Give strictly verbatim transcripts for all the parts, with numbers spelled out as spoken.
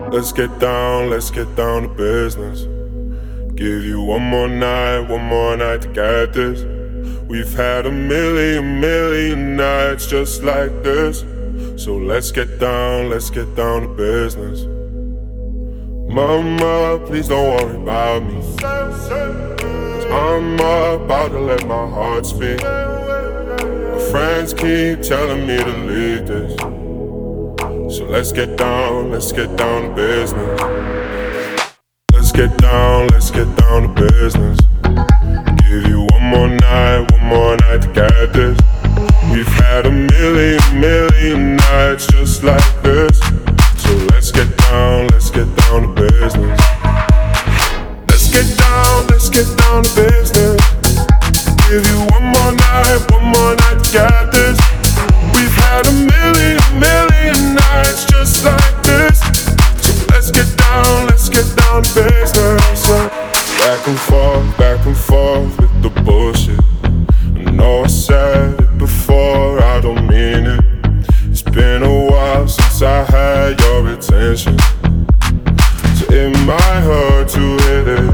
Let's get down, let's get down to business. Give you one more night, one more night to get this. We've had a million, million nights just like this. So let's get down, let's get down to business. Mama, please don't worry about me, 'cause I'm about to let my heart speak. My friends keep telling me to leave this. So let's get down, let's get down to business. Let's get down, let's get down to business. Give you one more night, one more night to get this. We've had a million, million nights just like this. So let's get down, let's get down to business. Let's get down, let's get down to business. Give you one more night, one more night to get this. We've had a million, million nights just like this. So let's get down, let's get down to business. Back and forth, back and forth with the bullshit. I know I said it before, I don't mean it. It's been a while since I had your attention, so it might hurt to hit it.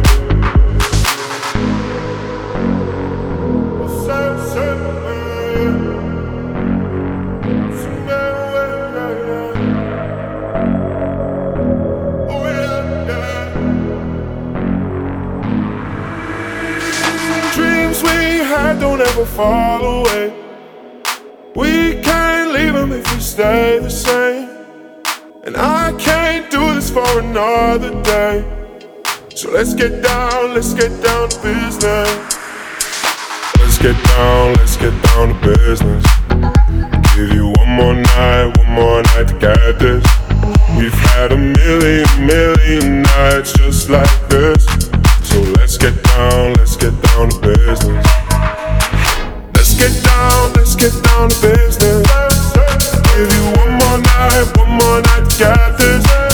Dreams we had don't ever fall away. We can't leave them if we stay the same. And I can't do this for another day. So let's get down, let's get down to business. Let's get down, let's get down to business. Give you one more night, one more night to get this. We've had a million, million nights just like this. So let's get down, let's get down to business. Let's get down, let's get down to business. Give you one more night, one more night to get this.